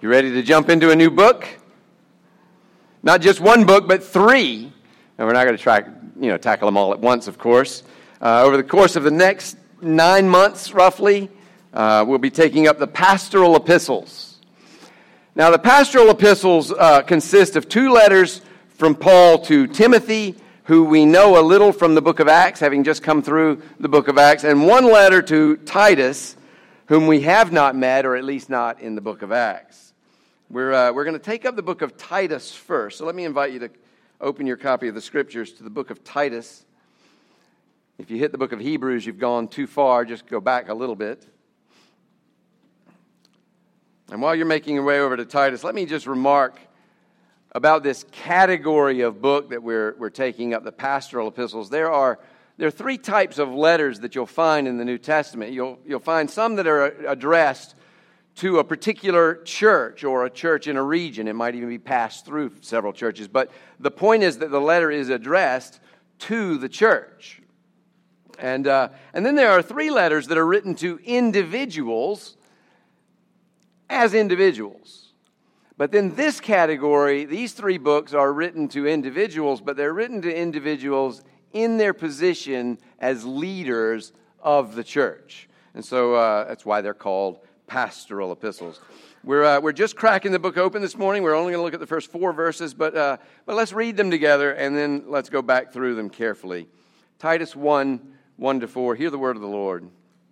You ready to jump into a new book? Not just one book, but three. And we're not going to tackle them all at once, of course. Over the course of the next 9 months, roughly, we'll be taking up the pastoral epistles. Now, the pastoral epistles consist of 2 letters from Paul to Timothy, who we know a little from the book of Acts, having just come through the book of Acts, and 1 letter to Titus, whom we have not met, or at least not in the book of Acts. We're going to take up the book of Titus first. So let me invite you to open your copy of the Scriptures to the book of Titus. If you hit the book of Hebrews, you've gone too far. Just go back a little bit. And while you're making your way over to Titus, let me just remark about this category of book that we're taking up, the pastoral epistles. There are 3 types of letters that you'll find in the New Testament. You'll find some that are addressed to a particular church or a church in a region. It might even be passed through several churches. But the point is that the letter is addressed to the church. And then there are 3 letters that are written to individuals as individuals. But then this category, these 3 books are written to individuals, but they're written to individuals in their position as leaders of the church. And so that's why they're called pastoral epistles. We're just cracking the book open this morning. We're only going to look at the first 4 verses, but let's read them together, and then let's go back through them carefully. Titus 1:1-4. Hear the word of the Lord.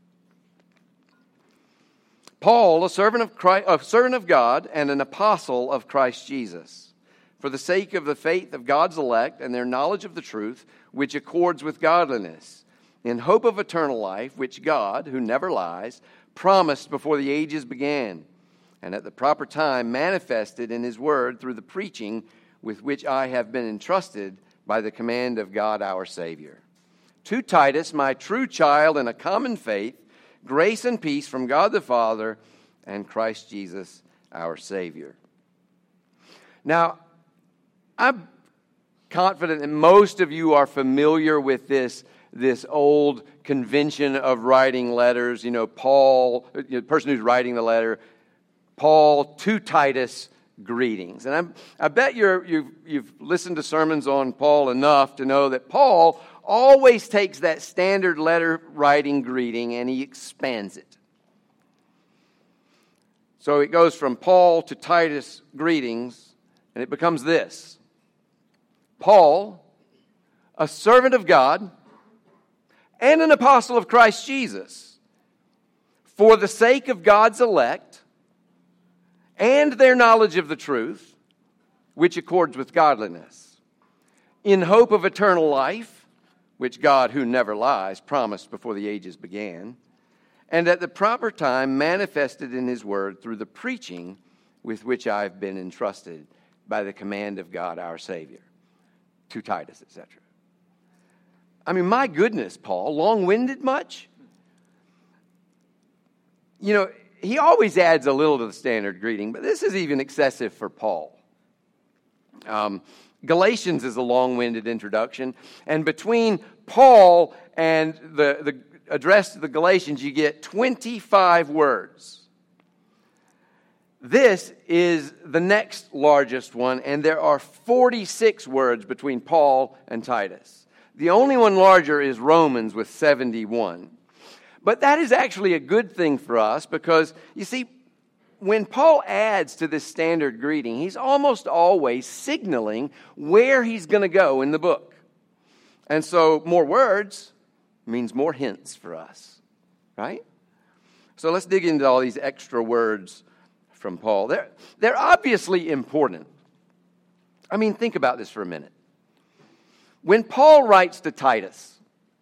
Paul, a servant of God and an apostle of Christ Jesus, for the sake of the faith of God's elect and their knowledge of the truth, which accords with godliness, in hope of eternal life, which God, who never lies, promised before the ages began, and at the proper time manifested in his word through the preaching with which I have been entrusted by the command of God our Savior. To Titus, my true child in a common faith, grace and peace from God the Father and Christ Jesus our Savior. Now, I'm confident that most of you are familiar with this old convention of writing letters. Paul, the person who's writing the letter, Paul to Titus, greetings. And I bet you've listened to sermons on Paul enough to know that Paul always takes that standard letter writing greeting and he expands it. So it goes from Paul to Titus, greetings, and it becomes this: Paul, a servant of God and an apostle of Christ Jesus, for the sake of God's elect and their knowledge of the truth, which accords with godliness, in hope of eternal life, which God, who never lies, promised before the ages began, and at the proper time manifested in his word through the preaching with which I have been entrusted by the command of God our Savior. To Titus, etc. I mean, my goodness, Paul, long-winded much? He always adds a little to the standard greeting, but this is even excessive for Paul. Galatians is a long-winded introduction, and between Paul and the address to the Galatians, you get 25 words. This is the next largest one, and there are 46 words between Paul and Titus. The only one larger is Romans with 71. But that is actually a good thing for us because, you see, when Paul adds to this standard greeting, he's almost always signaling where he's going to go in the book. And so more words means more hints for us, right? So let's dig into all these extra words from Paul. They're obviously important. I mean, think about this for a minute. When Paul writes to Titus,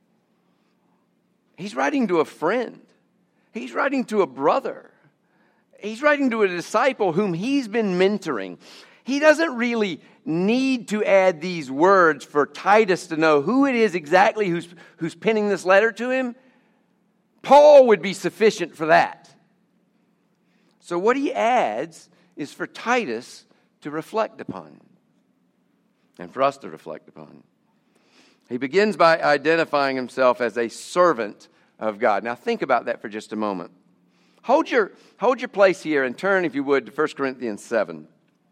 he's writing to a friend. He's writing to a brother. He's writing to a disciple whom he's been mentoring. He doesn't really need to add these words for Titus to know who it is exactly who's penning this letter to him. Paul would be sufficient for that. So what he adds is for Titus to reflect upon and for us to reflect upon. He begins by identifying himself as a servant of God. Now think about that for just a moment. Hold your place here and turn, if you would, to 1 Corinthians 7.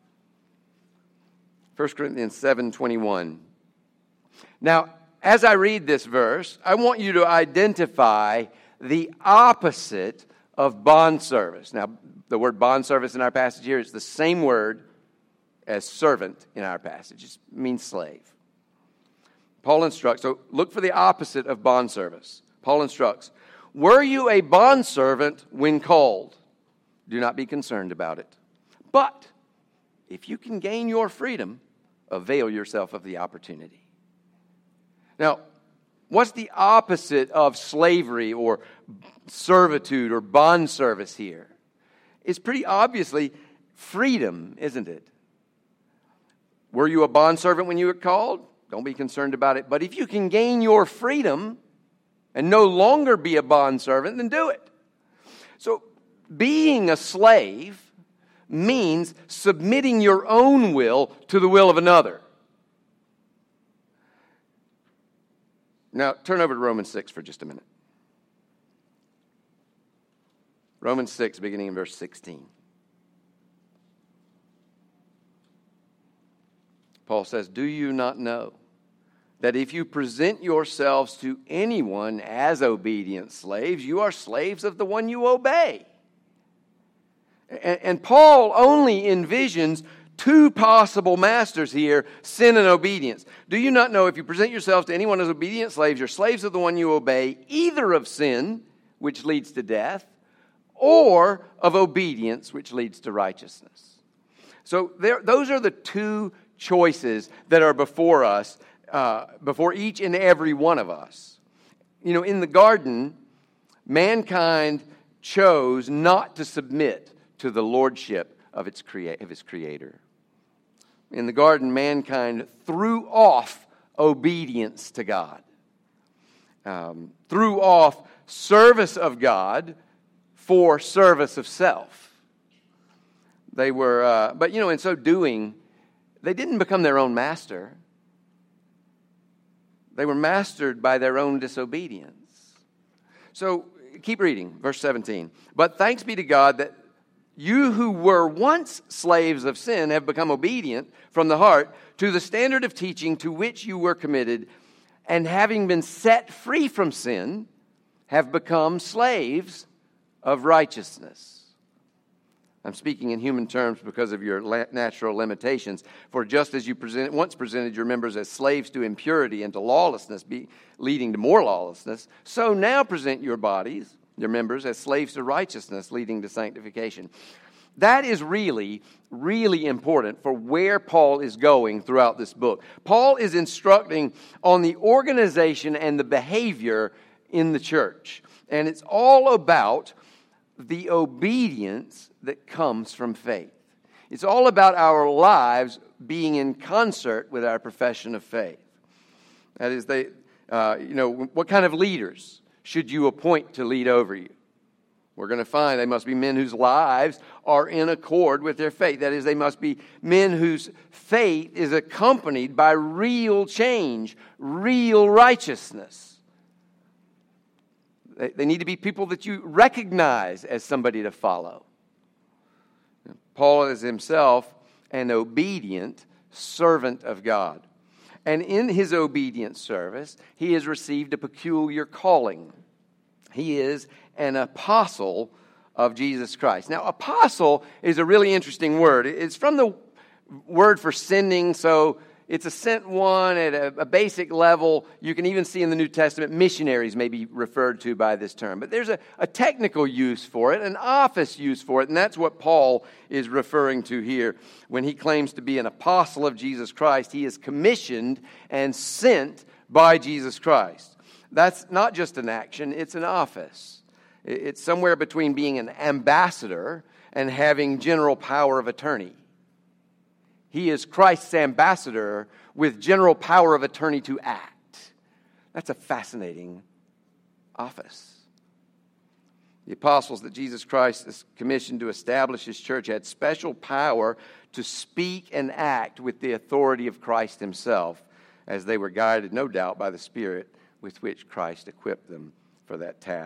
1 Corinthians 7:21. Now, as I read this verse, I want you to identify the opposite of bondservice. Now, the word bondservice in our passage here is the same word as servant in our passage. It means slave. Paul instructs, so look for the opposite of bondservice. Paul instructs, were you a bondservant when called? Do not be concerned about it. But if you can gain your freedom, avail yourself of the opportunity. Now, what's the opposite of slavery or servitude or bondservice here? It's pretty obviously freedom, isn't it? Were you a bondservant when you were called? Don't be concerned about it. But if you can gain your freedom and no longer be a bondservant, then do it. So, being a slave means submitting your own will to the will of another. Now, turn over to Romans 6 for just a minute. Romans 6, beginning in verse 16. Paul says, do you not know that if you present yourselves to anyone as obedient slaves, you are slaves of the one you obey? And Paul only envisions two possible masters here, sin and obedience. Do you not know if you present yourselves to anyone as obedient slaves, you're slaves of the one you obey, either of sin, which leads to death, or of obedience, which leads to righteousness? So those are the two choices that are before us, before each and every one of us. You know, in the garden, mankind chose not to submit to the lordship of his creator. In the garden, mankind threw off obedience to God, threw off service of God for service of self. They were, but you know, in so doing, they didn't become their own master. They were mastered by their own disobedience. So keep reading, verse 17. But thanks be to God that you who were once slaves of sin have become obedient from the heart to the standard of teaching to which you were committed, and having been set free from sin, have become slaves of righteousness. I'm speaking in human terms because of your natural limitations. For just as you once presented your members as slaves to impurity and to lawlessness, leading to more lawlessness, so now present your bodies, your members, as slaves to righteousness, leading to sanctification. That is really, really important for where Paul is going throughout this book. Paul is instructing on the organization and the behavior in the church. And it's all about the obedience that comes from faith. It's all about our lives being in concert with our profession of faith. That is, what kind of leaders should you appoint to lead over you? We're going to find they must be men whose lives are in accord with their faith. That is, they must be men whose faith is accompanied by real change, real righteousness. They need to be people that you recognize as somebody to follow. Paul is himself an obedient servant of God. And in his obedient service, he has received a peculiar calling. He is an apostle of Jesus Christ. Now, apostle is a really interesting word. It's from the word for sending, so it's a sent one at a basic level. You can even see in the New Testament, missionaries may be referred to by this term. But there's a technical use for it, an office use for it, and that's what Paul is referring to here. When he claims to be an apostle of Jesus Christ, he is commissioned and sent by Jesus Christ. That's not just an action, it's an office. It's somewhere between being an ambassador and having general power of attorney. He is Christ's ambassador with general power of attorney to act. That's a fascinating office. The apostles that Jesus Christ is commissioned to establish his church had special power to speak and act with the authority of Christ himself, as they were guided, no doubt, by the Spirit with which Christ equipped them for that task.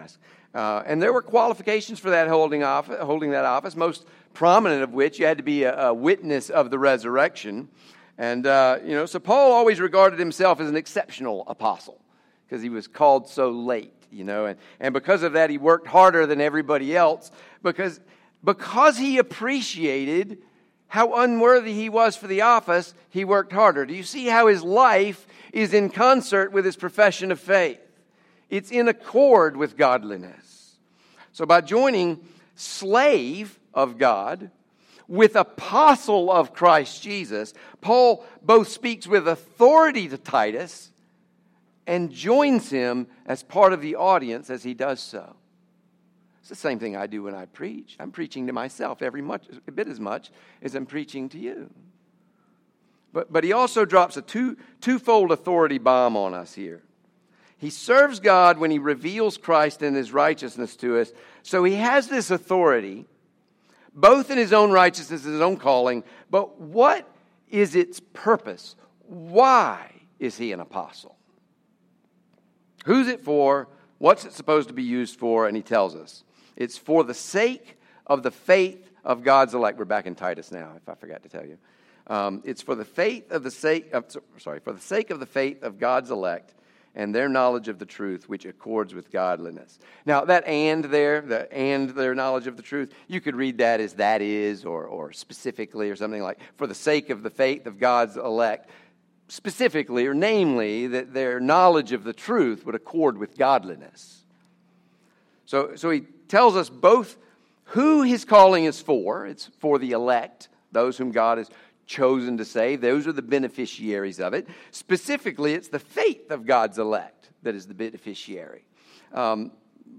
And there were qualifications for that holding that office, most prominent of which you had to be a witness of the resurrection. And, so Paul always regarded himself as an exceptional apostle because he was called so late, and because of that he worked harder than everybody else because he appreciated how unworthy he was for the office. He worked harder. Do you see how his life is in concert with his profession of faith? It's in accord with godliness. So by joining slave of God with apostle of Christ Jesus, Paul both speaks with authority to Titus and joins him as part of the audience as he does so. It's the same thing I do when I preach. I'm preaching to myself a bit as much as I'm preaching to you. But he also drops a twofold authority bomb on us here. He serves God when he reveals Christ and his righteousness to us. So he has this authority, both in his own righteousness and his own calling. But what is its purpose? Why is he an apostle? Who's it for? What's it supposed to be used for? And he tells us. It's for the sake of the faith of God's elect. We're back in Titus now, if I forgot to tell you. It's for the sake of the faith of God's elect and their knowledge of the truth, which accords with godliness. Now, that and there, their knowledge of the truth, you could read that as that is, or specifically, or something like, for the sake of the faith of God's elect, specifically, or namely, that their knowledge of the truth would accord with godliness. So he tells us both who his calling is for. It's for the elect, those whom God has chosen to save. Those are the beneficiaries of it. Specifically, it's the faith of God's elect that is the beneficiary. So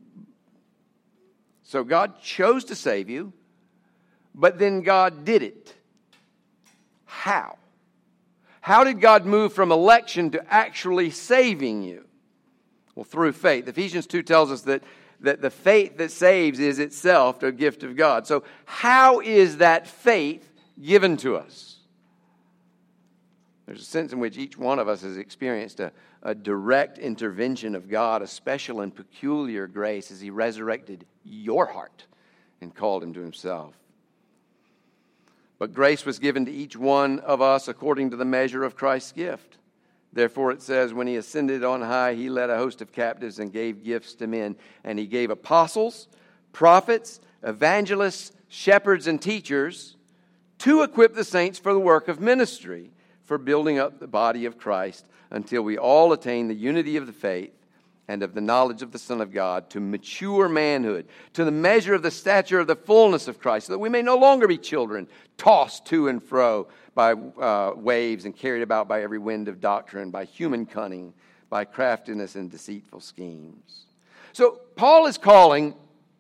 God chose to save you, but then God did it. How? How did God move from election to actually saving you? Well, through faith. Ephesians 2 tells us that the faith that saves is itself a gift of God. So how is that faith given to us? There's a sense in which each one of us has experienced a direct intervention of God, a special and peculiar grace as he resurrected your heart and called him to himself. But grace was given to each one of us according to the measure of Christ's gift. Therefore it says, when he ascended on high, he led a host of captives and gave gifts to men. And he gave apostles, prophets, evangelists, shepherds, and teachers to equip the saints for the work of ministry, for building up the body of Christ, until we all attain the unity of the faith and of the knowledge of the Son of God, to mature manhood, to the measure of the stature of the fullness of Christ, so that we may no longer be children, tossed to and fro by waves and carried about by every wind of doctrine, by human cunning, by craftiness and deceitful schemes. So Paul's calling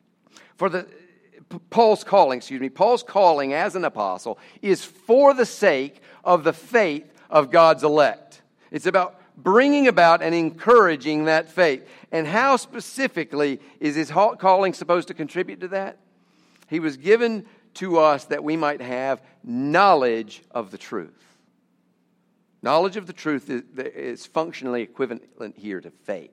as an apostle is for the sake of the faith of God's elect. It's about bringing about and encouraging that faith. And how specifically is his calling supposed to contribute to that? He was given to us that we might have knowledge of the truth. Knowledge of the truth is functionally equivalent here to faith.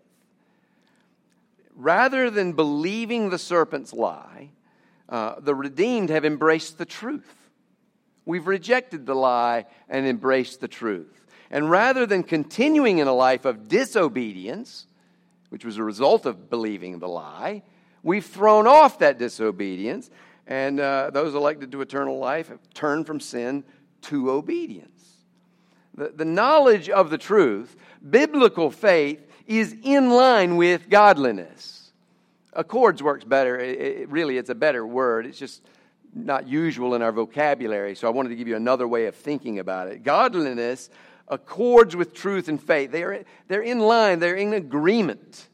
Rather than believing the serpent's lie, the redeemed have embraced the truth. We've rejected the lie and embraced the truth. And rather than continuing in a life of disobedience, which was a result of believing the lie, we've thrown off that disobedience, and those elected to eternal life have turned from sin to obedience. The knowledge of the truth, biblical faith, is in line with godliness. Accords works better. It's a better word. It's just not usual in our vocabulary, so I wanted to give you another way of thinking about it. Godliness accords with truth and faith. They're in line. They're in agreement.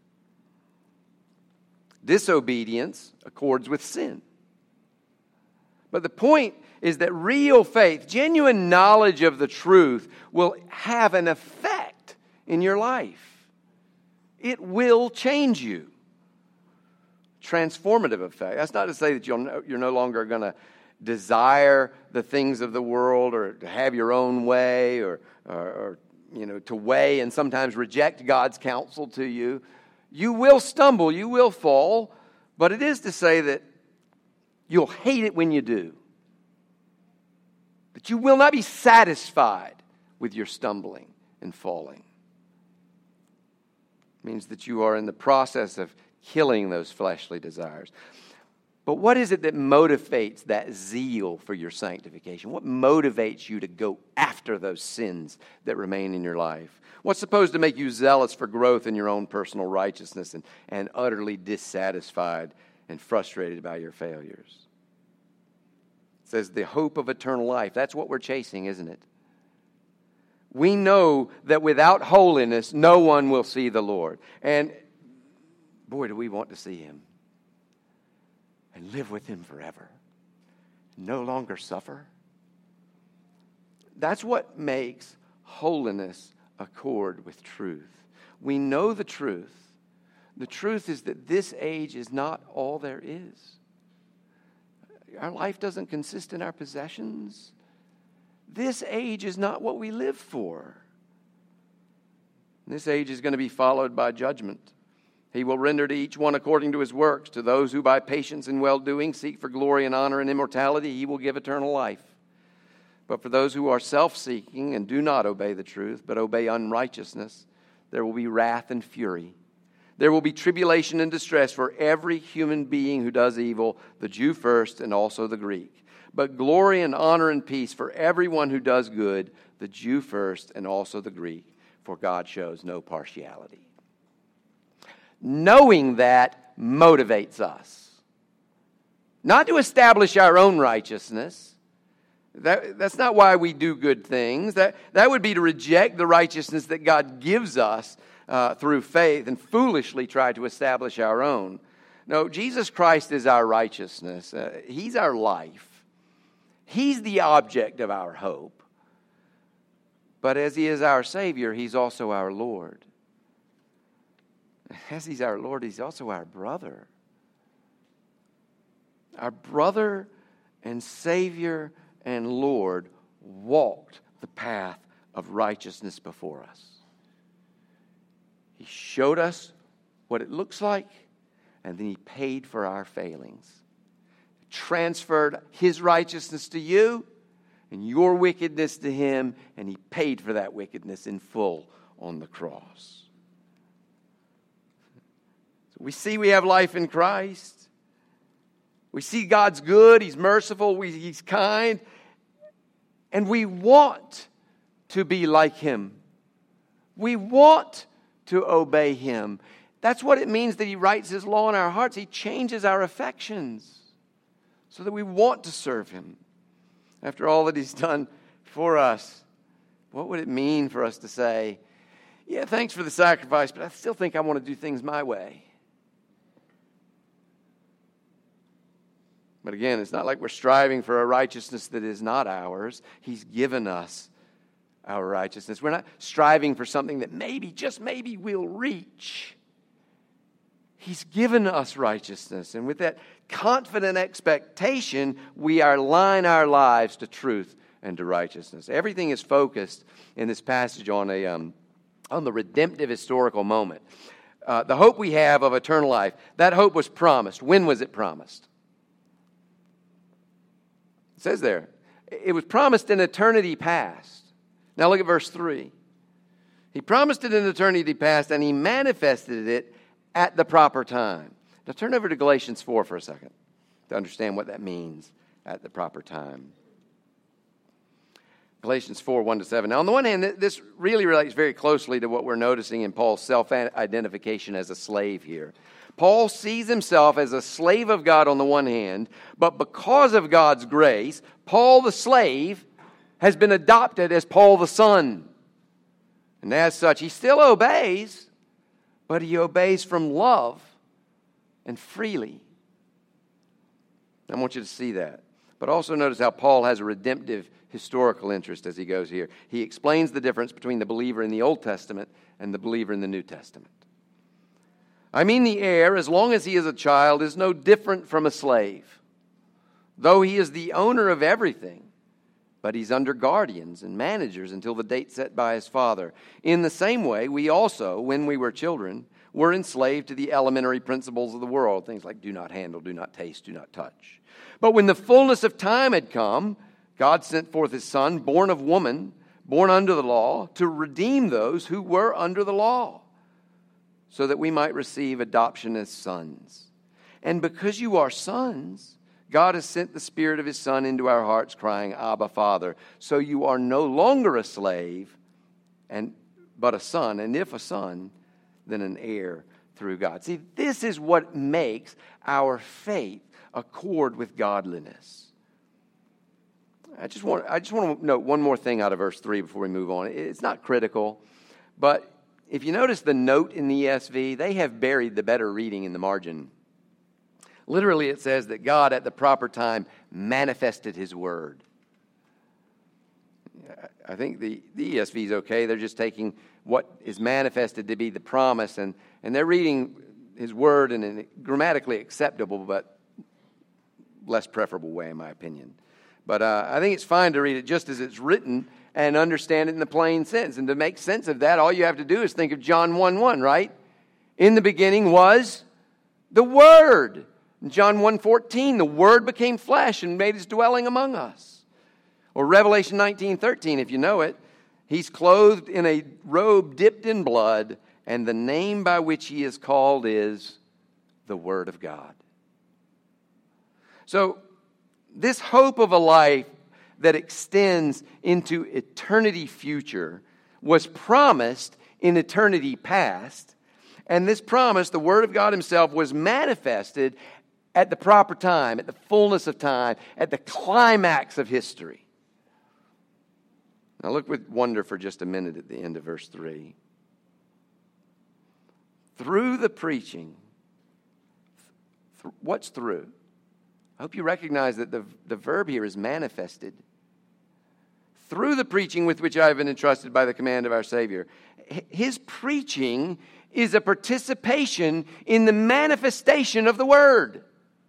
Disobedience accords with sin. But the point is that real faith, genuine knowledge of the truth, will have an effect in your life. It will change you. Transformative effect. That's not to say that you're no longer going to desire the things of the world, or to have your own way, or to weigh and sometimes reject God's counsel to you. You will stumble, you will fall, but it is to say that you'll hate it when you do. That you will not be satisfied with your stumbling and falling. It means that you are in the process of killing those fleshly desires. But what is it that motivates that zeal for your sanctification? What motivates you to go after those sins that remain in your life? What's supposed to make you zealous for growth in your own personal righteousness and utterly dissatisfied and frustrated by your failures? It says the hope of eternal life. That's what we're chasing, isn't it? We know that without holiness, no one will see the Lord. And boy, do we want to see Him and live with Him forever. No longer suffer. That's what makes holiness accord with truth. We know the truth. The truth is that this age is not all there is. Our life doesn't consist in our possessions. This age is not what we live for. This age is going to be followed by judgment. He will render to each one according to his works. To those who by patience and well-doing seek for glory and honor and immortality, He will give eternal life. But for those who are self-seeking and do not obey the truth, but obey unrighteousness, there will be wrath and fury. There will be tribulation and distress for every human being who does evil, the Jew first and also the Greek. But glory and honor and peace for everyone who does good, the Jew first and also the Greek, for God shows no partiality. Knowing that motivates us. Not to establish our own righteousness. That's not why we do good things. That would be to reject the righteousness that God gives us through faith and foolishly try to establish our own. No, Jesus Christ is our righteousness. He's our life. He's the object of our hope. But as He is our Savior, He's also our Lord. As He's our Lord, He's also our brother. Our brother and Savior and Lord walked the path of righteousness before us. He showed us what it looks like, and then He paid for our failings. Transferred His righteousness to you and your wickedness to Him, and He paid for that wickedness in full on the cross. So we see we have life in Christ. We see God's good, He's merciful, He's kind, and we want to be like Him. We want to obey Him. That's what it means that He writes His law in our hearts. He changes our affections so that we want to serve Him. After all that He's done for us, what would it mean for us to say, yeah, thanks for the sacrifice, but I still think I want to do things my way? But again, it's not like we're striving for a righteousness that is not ours. He's given us our righteousness. We're not striving for something that maybe, just maybe, we'll reach. He's given us righteousness. And with that confident expectation, we align our lives to truth and to righteousness. Everything is focused in this passage on the redemptive historical moment. The hope we have of eternal life, that hope was promised. When was it promised? It says there, it was promised in eternity past. Now look at verse 3. He promised it in eternity past, and He manifested it at the proper time. Now turn over to Galatians 4 for a second to understand what that means, at the proper time. Galatians 4, 1-7. Now on the one hand, this really relates very closely to what we're noticing in Paul's self-identification as a slave here. Paul sees himself as a slave of God on the one hand, but because of God's grace, Paul the slave has been adopted as Paul the son. And as such, he still obeys, but he obeys from love and freely. I want you to see that. But also notice how Paul has a redemptive historical interest as he goes here. He explains the difference between the believer in the Old Testament and the believer in the New Testament. I mean, the heir, as long as he is a child, is no different from a slave. Though he is the owner of everything, but he's under guardians and managers until the date set by his father. In the same way, we also, when we were children, were enslaved to the elementary principles of the world, things like do not handle, do not taste, do not touch. But when the fullness of time had come, God sent forth his Son, born of woman, born under the law, to redeem those who were under the law, so that we might receive adoption as sons. And because you are sons, God has sent the Spirit of his Son into our hearts, crying, Abba, Father. So you are no longer a slave, but a son, and if a son, then an heir through God. See, this is what makes our faith accord with godliness. I just want to note one more thing out of verse 3 before we move on. It's not critical, but if you notice the note in the ESV, they have buried the better reading in the margin. Literally, it says that God at the proper time manifested his word. I think the ESV is okay. They're just taking what is manifested to be the promise, and they're reading his word in a grammatically acceptable but less preferable way, in my opinion. But I think it's fine to read it just as it's written and understand it in the plain sense. And to make sense of that, all you have to do is think of John 1:1, right? In the beginning was the Word. In John 1:14, the Word became flesh and made his dwelling among us. Or Revelation 19:13, if you know it, he's clothed in a robe dipped in blood, and the name by which he is called is the Word of God. So, this hope of a life that extends into eternity future was promised in eternity past. And this promise, the Word of God himself, was manifested at the proper time, at the fullness of time, at the climax of history. Now look with wonder for just a minute at the end of verse 3. Through the preaching, what's through? I hope you recognize that the verb here is manifested. Through the preaching with which I have been entrusted by the command of our Savior. His preaching is a participation in the manifestation of the Word.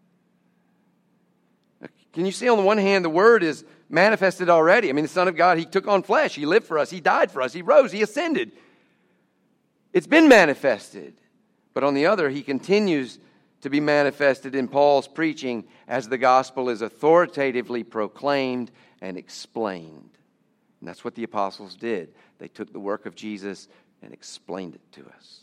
Can you see on the one hand, the Word is manifested already. I mean, the Son of God, he took on flesh. He lived for us. He died for us. He rose. He ascended. It's been manifested. But on the other, he continues to be manifested in Paul's preaching as the gospel is authoritatively proclaimed and explained. And that's what the apostles did. They took the work of Jesus and explained it to us.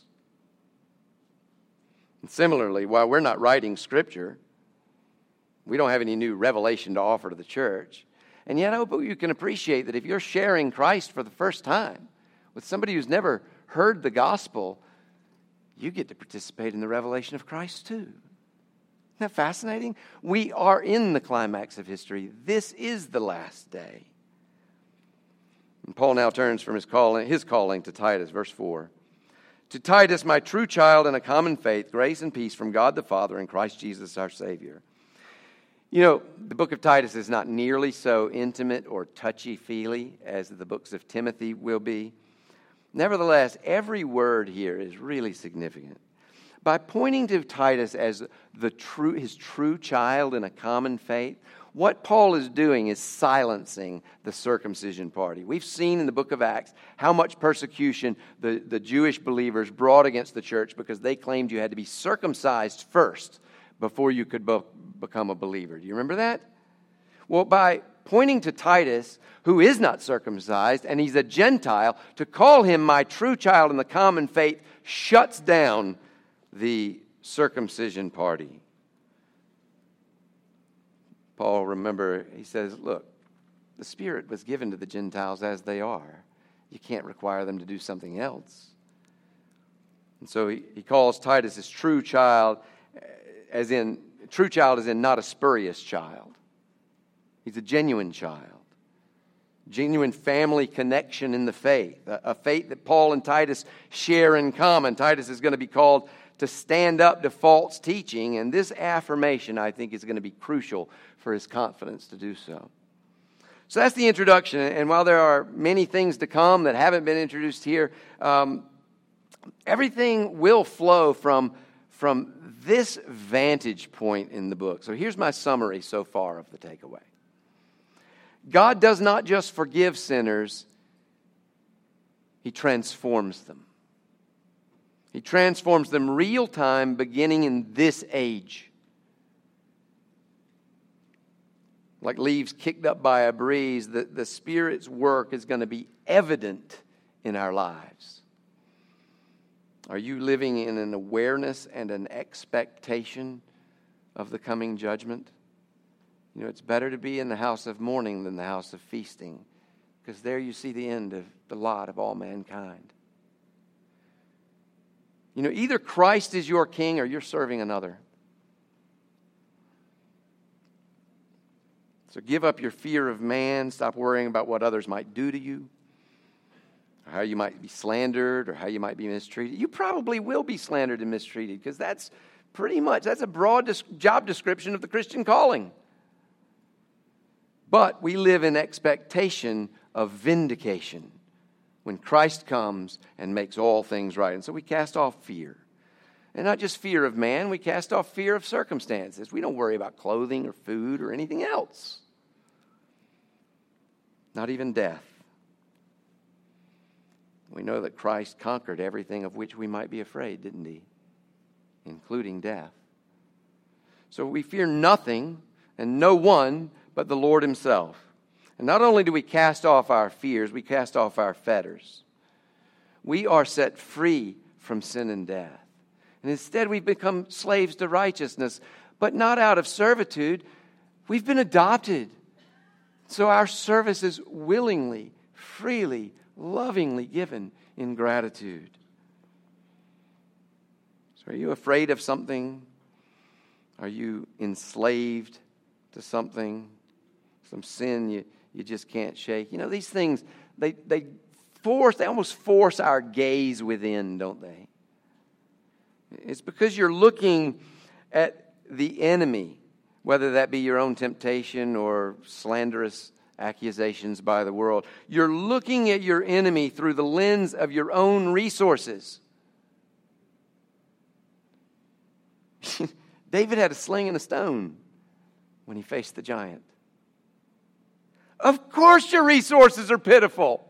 And similarly, while we're not writing Scripture, we don't have any new revelation to offer to the church. And yet I hope you can appreciate that if you're sharing Christ for the first time with somebody who's never heard the gospel, you get to participate in the revelation of Christ too. Isn't that fascinating? We are in the climax of history. This is the last day. And Paul now turns from his calling to Titus, verse 4. To Titus, my true child in a common faith, grace and peace from God the Father and Christ Jesus our Savior. You know, the book of Titus is not nearly so intimate or touchy-feely as the books of Timothy will be. Nevertheless, every word here is really significant. By pointing to Titus as his true child in a common faith, what Paul is doing is silencing the circumcision party. We've seen in the book of Acts how much persecution the Jewish believers brought against the church because they claimed you had to be circumcised first before you could become a believer. Do you remember that? Well, by pointing to Titus, who is not circumcised, and he's a Gentile, to call him my true child in the common faith shuts down the circumcision party. Paul, remember, he says, look, the Spirit was given to the Gentiles as they are. You can't require them to do something else. And so he calls Titus his true child, as in not a spurious child. He's a genuine child. Genuine family connection in the faith. A faith that Paul and Titus share in common. Titus is going to be called to stand up to false teaching. And this affirmation, I think, is going to be crucial for his confidence to do so. So that's the introduction. And while there are many things to come that haven't been introduced here, everything will flow from this vantage point in the book. So here's my summary so far of the takeaway. God does not just forgive sinners, He transforms them. He transforms them real time, beginning in this age. Like leaves kicked up by a breeze, the Spirit's work is going to be evident in our lives. Are you living in an awareness and an expectation of the coming judgment? You know, it's better to be in the house of mourning than the house of feasting, because there you see the end of the lot of all mankind. You know, either Christ is your king or you're serving another. So give up your fear of man. Stop worrying about what others might do to you, or how you might be slandered, or how you might be mistreated. You probably will be slandered and mistreated, because that's a broad job description of the Christian calling. But we live in expectation of vindication when Christ comes and makes all things right. And so we cast off fear. And not just fear of man, we cast off fear of circumstances. We don't worry about clothing or food or anything else. Not even death. We know that Christ conquered everything of which we might be afraid, didn't he? Including death. So we fear nothing and no one but the Lord himself. And not only do we cast off our fears, we cast off our fetters. We are set free from sin and death. And instead we've become slaves to righteousness, but not out of servitude. We've been adopted. So our service is willingly, freely, lovingly given in gratitude. So are you afraid of something? Are you enslaved to something? Some sin you just can't shake. You know, these things, they almost force our gaze within, don't they? It's because you're looking at the enemy, whether that be your own temptation or slanderous accusations by the world. You're looking at your enemy through the lens of your own resources. David had a sling and a stone when he faced the giant. Of course your resources are pitiful.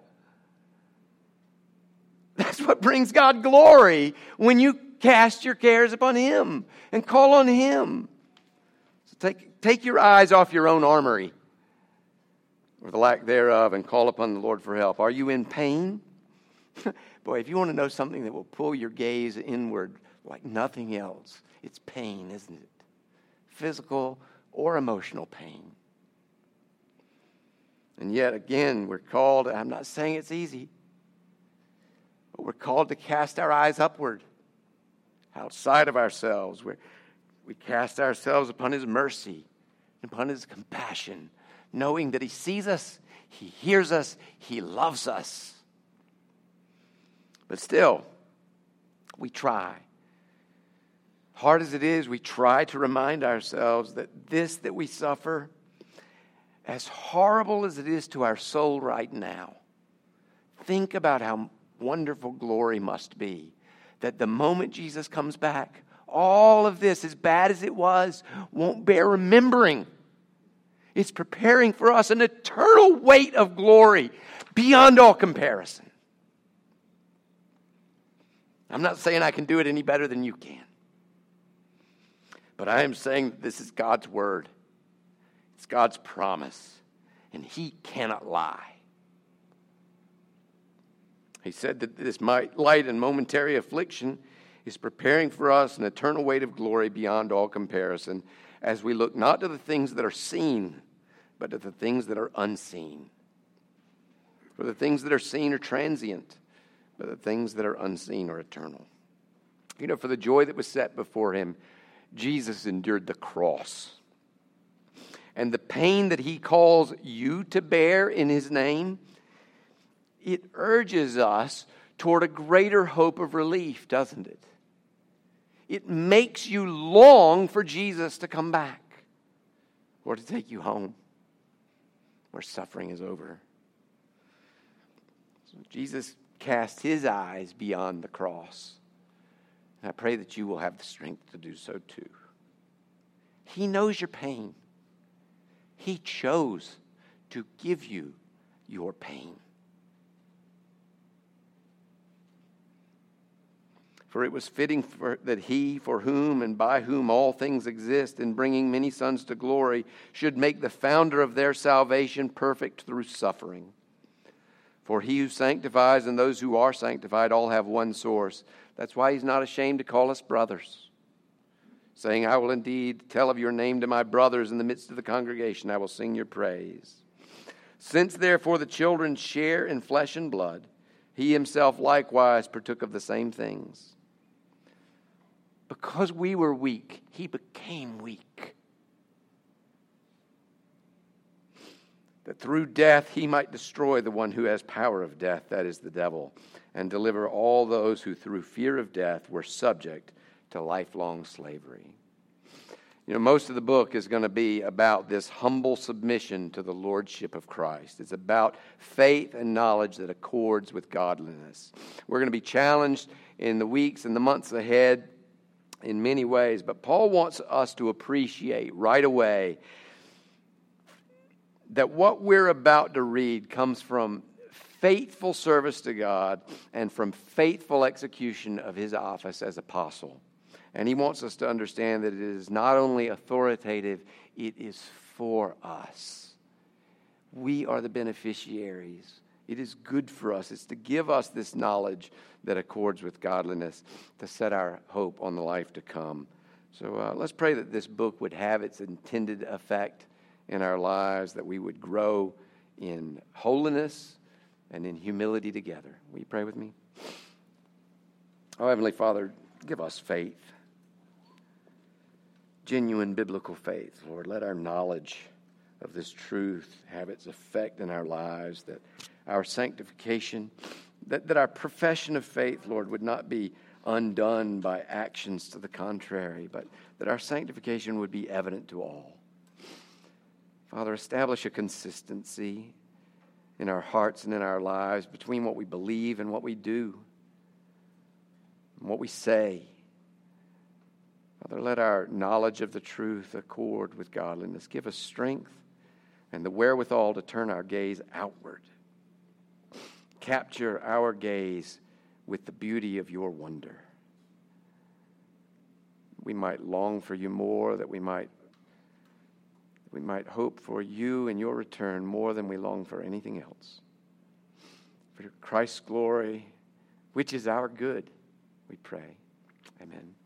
That's what brings God glory, when you cast your cares upon him and call on him. So take your eyes off your own armory, or the lack thereof, and call upon the Lord for help. Are you in pain? Boy, if you want to know something that will pull your gaze inward like nothing else, it's pain, isn't it? Physical or emotional pain. And yet again, we're called, I'm not saying it's easy, but we're called to cast our eyes upward, outside of ourselves, where we cast ourselves upon his mercy, upon his compassion, knowing that he sees us, he hears us, he loves us. But still, we try. Hard as it is, we try to remind ourselves that this that we suffer, as horrible as it is to our soul right now, think about how wonderful glory must be. That the moment Jesus comes back, all of this, as bad as it was, won't bear remembering. It's preparing for us an eternal weight of glory beyond all comparison. I'm not saying I can do it any better than you can. But I am saying that this is God's word. It's God's promise, and he cannot lie. He said that this light and momentary affliction is preparing for us an eternal weight of glory beyond all comparison, as we look not to the things that are seen, but to the things that are unseen. For the things that are seen are transient, but the things that are unseen are eternal. You know, for the joy that was set before him, Jesus endured the cross. And the pain that he calls you to bear in his name, it urges us toward a greater hope of relief, doesn't it? It makes you long for Jesus to come back, or to take you home where suffering is over. So Jesus cast his eyes beyond the cross. And I pray that you will have the strength to do so too. He knows your pain. He chose to give you your pain. For it was fitting that he, for whom and by whom all things exist, in bringing many sons to glory, should make the founder of their salvation perfect through suffering. For he who sanctifies and those who are sanctified all have one source. That's why he's not ashamed to call us brothers, saying, I will indeed tell of your name to my brothers in the midst of the congregation. I will sing your praise. Since therefore the children share in flesh and blood, he himself likewise partook of the same things. Because we were weak, he became weak, that through death he might destroy the one who has power of death, that is the devil, and deliver all those who through fear of death were subject to lifelong slavery. You know, most of the book is going to be about this humble submission to the lordship of Christ. It's about faith and knowledge that accords with godliness. We're going to be challenged in the weeks and the months ahead in many ways, but Paul wants us to appreciate right away that what we're about to read comes from faithful service to God and from faithful execution of his office as apostle. And he wants us to understand that it is not only authoritative, it is for us. We are the beneficiaries. It is good for us. It's to give us this knowledge that accords with godliness, to set our hope on the life to come. So let's pray that this book would have its intended effect in our lives, that we would grow in holiness and in humility together. Will you pray with me? Oh, Heavenly Father, give us faith, genuine biblical faith. Lord, let our knowledge of this truth have its effect in our lives, that our sanctification, that our profession of faith, Lord, would not be undone by actions to the contrary, but that our sanctification would be evident to all. Father, establish a consistency in our hearts and in our lives between what we believe and what we do, and what we say. Father, let our knowledge of the truth accord with godliness. Give us strength and the wherewithal to turn our gaze outward. Capture our gaze with the beauty of your wonder. We might long for you more, that we might hope for you and your return more than we long for anything else. For Christ's glory, which is our good, we pray. Amen.